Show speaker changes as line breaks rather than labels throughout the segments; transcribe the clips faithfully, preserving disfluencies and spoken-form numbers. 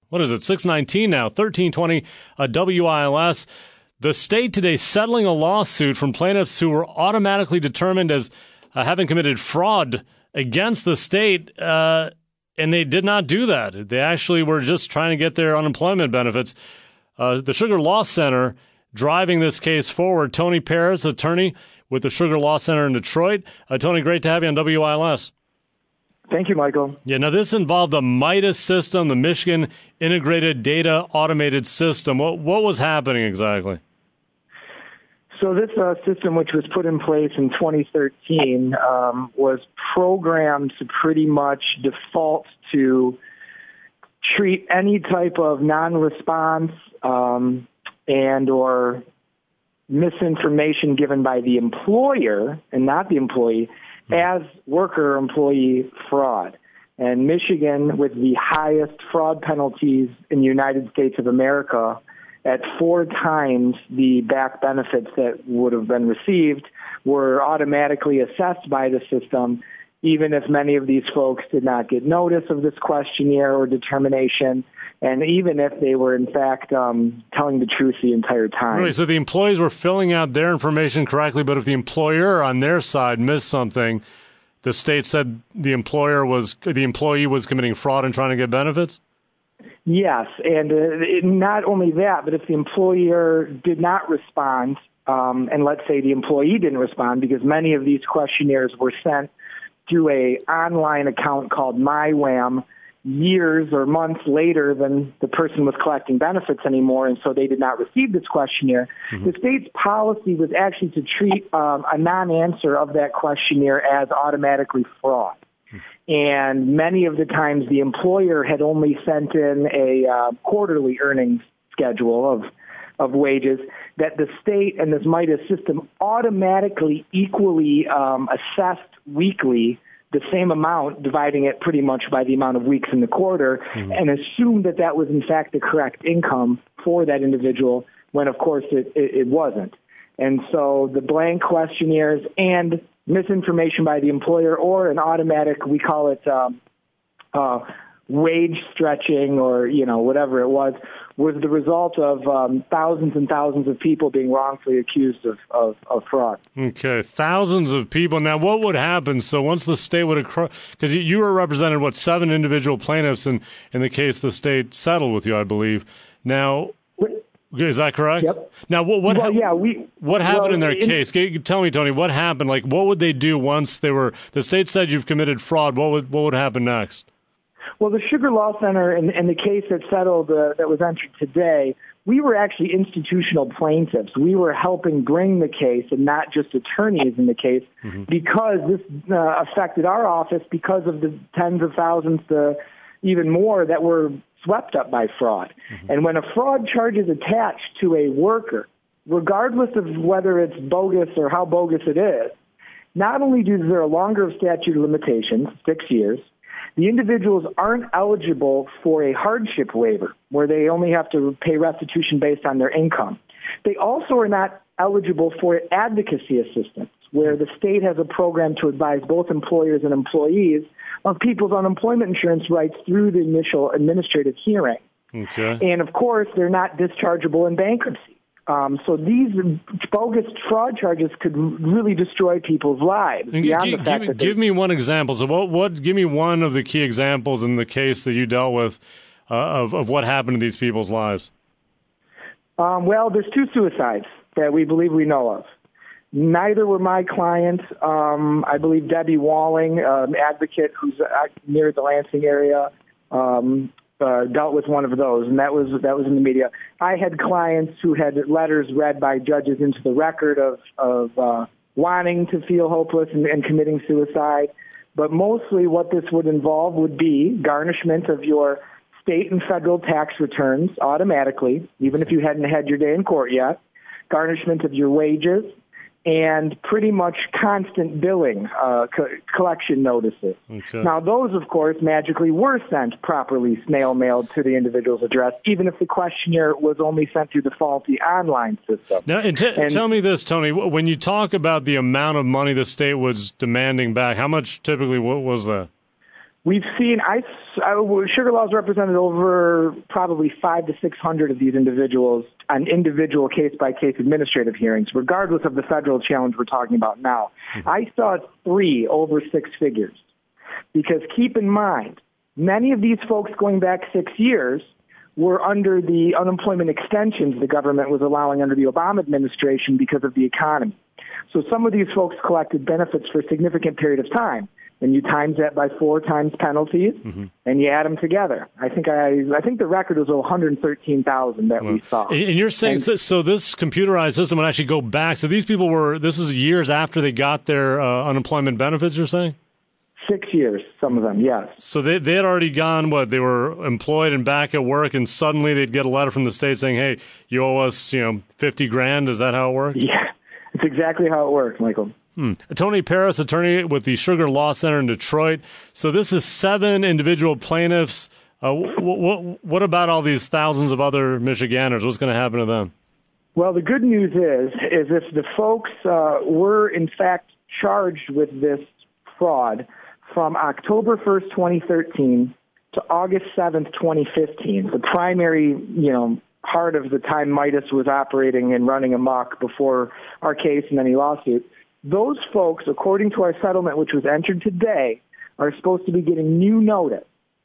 what is it, six nineteen now, thirteen twenty uh, W I L S. The state today settling a lawsuit from plaintiffs who were automatically determined as uh, having committed fraud against the state, uh, and they did not do that. They actually were just trying to get their unemployment benefits. Uh, the Sugar Law Center driving this case forward. Tony Paris, attorney with the Sugar Law Center in Detroit. Uh, Tony, great to have you on W I L S.
Thank you, Michael.
Yeah, now this involved the MIDAS system, the Michigan Integrated Data Automated System. What what was happening exactly?
So this uh, system, which was put in place in twenty thirteen, um, was programmed to pretty much default to treat any type of non-response um, and or misinformation given by the employer and not the employee as worker-employee fraud. And Michigan, with the highest fraud penalties in the United States of America, at four times the back benefits that would have been received, were automatically assessed by the system, even if many of these folks did not get notice of this questionnaire or determination, and even if they were, in fact, um, telling the truth the entire time.
Right, so the employees were filling out their information correctly, but if the employer on their side missed something, the state said the employer was the employee was committing fraud and trying to get benefits?
Yes, and uh, it, not only that, but if the employer did not respond, um, and let's say the employee didn't respond, because many of these questionnaires were sent through a online account called MyWham years or months later than the person was collecting benefits anymore, and so they did not receive this questionnaire. Mm-hmm. The state's policy was actually to treat um, a non-answer of that questionnaire as automatically fraud. Mm-hmm. And many of the times the employer had only sent in a uh, quarterly earnings schedule of of wages that the state and this MIDAS system automatically equally um, assessed weekly the same amount, dividing it pretty much by the amount of weeks in the quarter, mm-hmm. and assumed that that was in fact the correct income for that individual, when of course it, it, it wasn't. And so the blank questionnaires and misinformation by the employer, or an automatic, we call it um, uh, wage stretching, or you know whatever it was, was the result of um, thousands and thousands of people being wrongfully accused of, of, of fraud.
Okay, thousands of people. Now, what would happen? So once the state would have, because you were represented, what, seven individual plaintiffs in, in the case the state settled with you, I believe. Now, is that correct?
Yep.
Now, what what,
well,
ha-
yeah, we,
what happened
well,
in their
in,
case? Tell me, Tony, what happened? Like, what would they do once they were, the state said you've committed fraud, what would what would happen next?
Well, the Sugar Law Center, in, in the case that settled, uh, that was entered today, we were actually institutional plaintiffs. We were helping bring the case, and not just attorneys in the case, mm-hmm. because this uh, affected our office because of the tens of thousands to even more that were swept up by fraud. Mm-hmm. And when a fraud charge is attached to a worker, regardless of whether it's bogus or how bogus it is, not only is there a longer statute of limitations, six years, the individuals aren't eligible for a hardship waiver where they only have to pay restitution based on their income. They also are not eligible for advocacy assistance, where the state has a program to advise both employers and employees of people's unemployment insurance rights through the initial administrative hearing.
Okay.
And, of course, they're not dischargeable in bankruptcy. Um, so these bogus fraud charges could really destroy people's lives.
G-
beyond
g-
the fact
give,
that they,
give me one example. So, what? What? Give me one of the key examples in the case that you dealt with uh, of of what happened to these people's lives.
Um, well, there's two suicides that we believe we know of. Neither were my clients. Um, I believe Debbie Walling, an advocate who's near the Lansing area, um, Uh, dealt with one of those, and that was that was in the media. I had clients who had letters read by judges into the record of of uh, wanting to feel hopeless and, and committing suicide. But mostly, what this would involve would be garnishment of your state and federal tax returns automatically, even if you hadn't had your day in court yet. Garnishment of your wages, and pretty much constant billing, uh, co- collection notices. Okay. Now, those, of course, magically were sent properly snail-mailed to the individual's address, even if the questionnaire was only sent through the faulty online system.
Now, and t-
and,
tell me this, Tony, when you talk about the amount of money the state was demanding back, how much typically what was that?
We've seen, I I, Sugar Law's represented over probably five to six hundred of these individuals on individual case-by-case administrative hearings, regardless of the federal challenge we're talking about now. Mm-hmm. I saw three over six figures. Because keep in mind, many of these folks going back six years were under the unemployment extensions the government was allowing under the Obama administration because of the economy. So some of these folks collected benefits for a significant period of time. And you times that by four times penalties, mm-hmm. and you add them together. I think I I think the record was one hundred thirteen thousand that well, we saw.
And you're saying, and, so, so this computerized system would actually go back. So these people were, this is years after they got their uh, unemployment benefits, you're saying?
Six years, some of them, yes.
So they they had already gone, what, they were employed and back at work, and suddenly they'd get a letter from the state saying, hey, you owe us, you know, fifty grand. Is that how it worked?
Yeah, it's exactly how it worked, Michael.
Hmm. Tony Paris, attorney with the Sugar Law Center in Detroit. So this is seven individual plaintiffs. Uh, w- w- what about all these thousands of other Michiganders? What's going to happen to them?
Well, the good news is, is if the folks uh, were in fact charged with this fraud from October first, twenty thirteen to August seventh, twenty fifteen, the primary, you know, part of the time Midas was operating and running amok before our case and any lawsuit, those folks, according to our settlement, which was entered today, are supposed to be getting new notice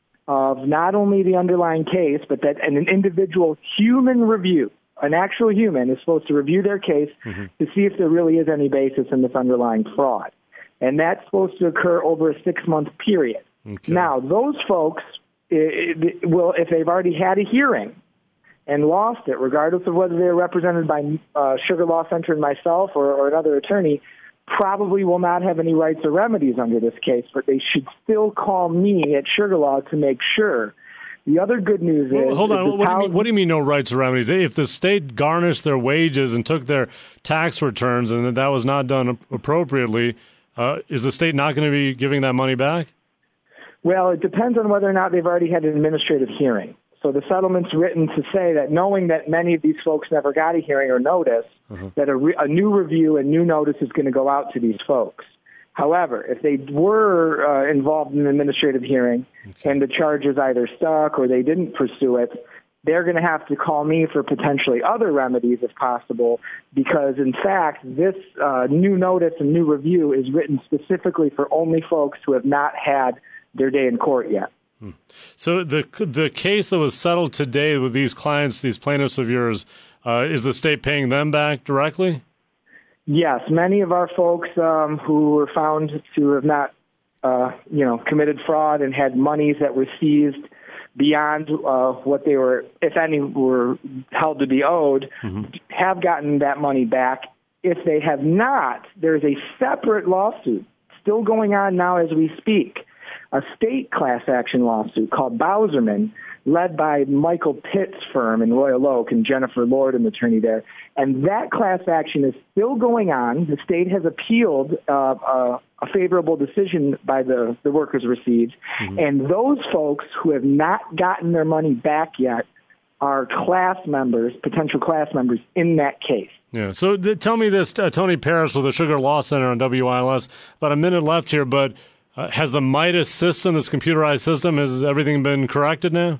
of not only the underlying case, but that an individual human review, an actual human, is supposed to review their case mm-hmm. to see if there really is any basis in this underlying fraud. And that's supposed to occur over a six-month period. Okay. Now, those folks it, it will, if they've already had a hearing and lost it, regardless of whether they're represented by uh, Sugar Law Center and myself or, or another attorney, probably will not have any rights or remedies under this case, but they should still call me at Sugar Law to make sure. The other good news is...
Well, hold on, what do, you mean, what do you mean no rights or remedies? If the state garnished their wages and took their tax returns and that was not done appropriately, uh, is the state not going to be giving that money back?
Well, it depends on whether or not they've already had an administrative hearing. So the settlement's written to say that knowing that many of these folks never got a hearing or notice, uh-huh. that a, re- a new review and new notice is going to go out to these folks. However, if they were uh, involved in an administrative hearing okay. and the charges either stuck or they didn't pursue it, they're going to have to call me for potentially other remedies if possible, because, in fact, this uh, new notice and new review is written specifically for only folks who have not had their day in court yet.
So the the case that was settled today with these clients, these plaintiffs of yours, uh, is the state paying them back directly?
Yes, many of our folks um, who were found to have not, uh, you know, committed fraud and had monies that were seized beyond uh, what they were, if any, were held to be owed, mm-hmm. have gotten that money back. If they have not, there's a separate lawsuit still going on now as we speak. A state class action lawsuit called Bowserman, led by Michael Pitt's firm in Royal Oak and Jennifer Lord, an attorney there. And that class action is still going on. The state has appealed uh, uh, a favorable decision by the, the workers received. Mm-hmm. And those folks who have not gotten their money back yet are class members, potential class members in that case.
Yeah. So th- tell me this, uh, Tony Paris with the Sugar Law Center on W I L S. About a minute left here, but Uh, has the Midas system, this computerized system, has everything been corrected now?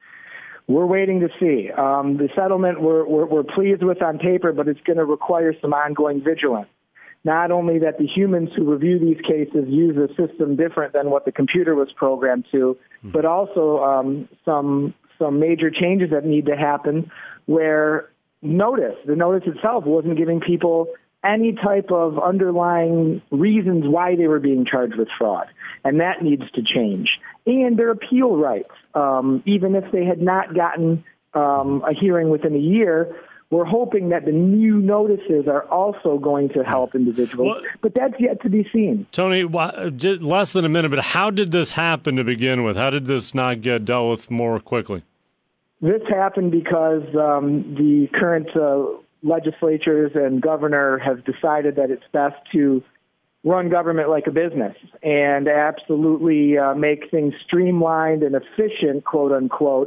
We're waiting to see. Um, the settlement we're, we're, we're pleased with on paper, but it's going to require some ongoing vigilance. Not only that the humans who review these cases use a system different than what the computer was programmed to, mm-hmm. but also um, some some major changes that need to happen where notice, the notice itself wasn't giving people any type of underlying reasons why they were being charged with fraud. And that needs to change. And their appeal rights, um, even if they had not gotten um, a hearing within a year, we're hoping that the new notices are also going to help individuals. Well, but that's yet to be seen.
Tony, just less than a minute, but how did this happen to begin with? How did this not get dealt with more quickly?
This happened because um, the current uh, legislatures and governor have decided that it's best to run government like a business and absolutely uh, make things streamlined and efficient, quote unquote,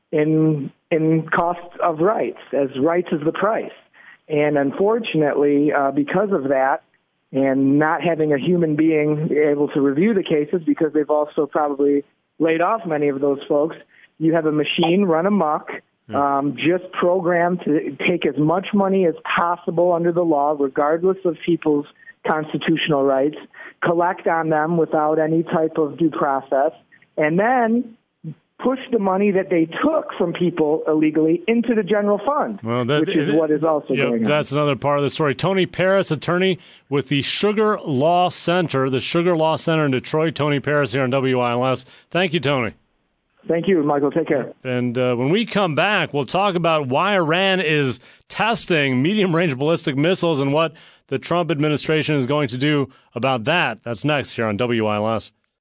in in cost of rights, as rights is the price. And unfortunately, uh, because of that, and not having a human being able to review the cases, because they've also probably laid off many of those folks. You have a machine run amok, um, just programmed to take as much money as possible under the law, regardless of people's constitutional rights, collect on them without any type of due process, and then push the money that they took from people illegally into the general fund, well, that, which is it, what is also
yeah,
going on.
That's another part of the story. Tony Paris, attorney with the Sugar Law Center, the Sugar Law Center in Detroit. Tony Paris here on W I L S. Thank you, Tony.
Thank you, Michael. Take care.
And uh, when we come back, we'll talk about why Iran is testing medium-range ballistic missiles and what the Trump administration is going to do about that. That's next here on W I L S.